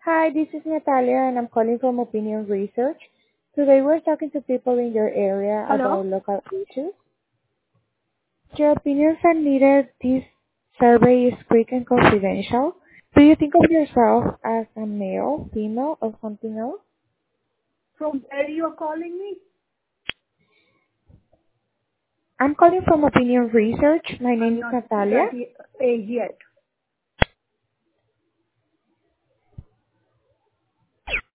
Hi, this is Natalia, and I'm calling from Opinion Research. Today we're talking to people in your area Hello? about local issues. Your opinions are needed. This survey is quick and confidential. Do you think of yourself as a male, female, or something else? From where you are calling me? I'm calling from Opinion Research. My name I'm is not Natalia. that age yet.